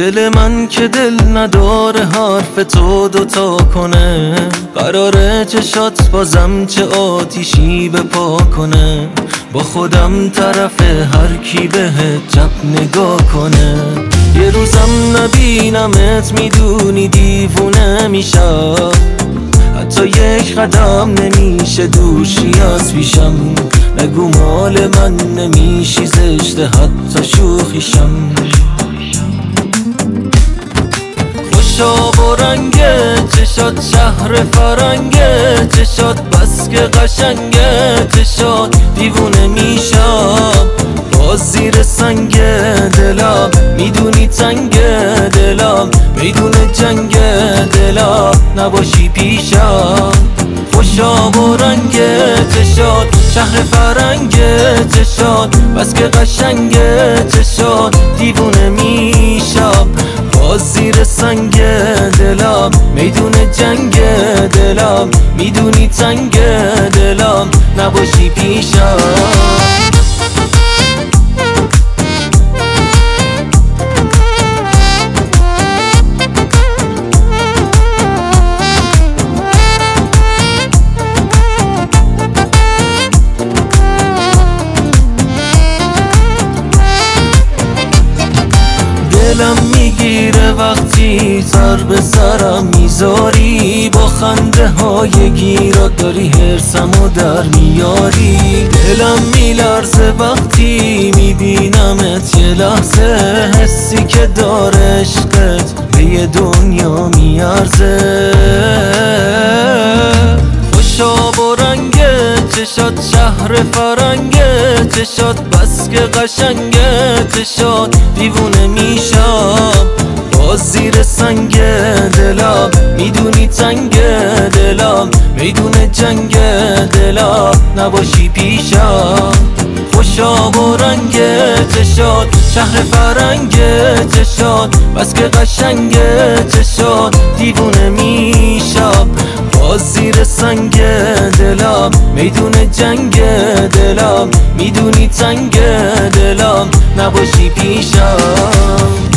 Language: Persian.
دل من که دل نداره حرف تو دوتا کنه، قراره چشات بازم چه آتیشی به پا کنه. با خودم طرف هر کی بهت جب نگاه کنه. یه روزم نبینمت میدونی دیوونه میشم، حتی یک قدم نمیشه دوشی از پیشم. نگو مال من نمیشی زشته حتی شوخیشم. خوشا با رنگه چشات شهر فرنگه چشات، بس که قشنگه چشات دیوونه میشم. باز زیر سنگ دلم میدونی تنگ دلم، میدون جنگ دلم نباشی پیشم. خوشا با رنگ چشات شهر فرنگ چشات، بس که قشنگ چشات دیوونه میشم. باز زیر سنگ دلم میدون جنگ دلم، میدونی تنگ دلم نباشی پیشم. دلم میگیره وقتی سر به سرم میذاری، با خنده های گیرات داری حرسمو در میاری. دلم میلرزه وقتی میبینمت یه لحظه، حسی که داره عشقت به یه دنیا میارزه. خوشا با رنگ چشات شهر فرنگ چشات، بس که قشنگ چشات دیوونه میشم. باز زیر سنگ دلم میدونی تنگ دلم، میدون جنگ دلم نباشی پیشم. خوشا با رنگ چشات شهر فرنگ چشات، بس که قشنگ چشات دیوونه میشم. باز زیر سنگ دلم میدون جنگ دلم، میدونی تنگ دلم نباشی پیشم.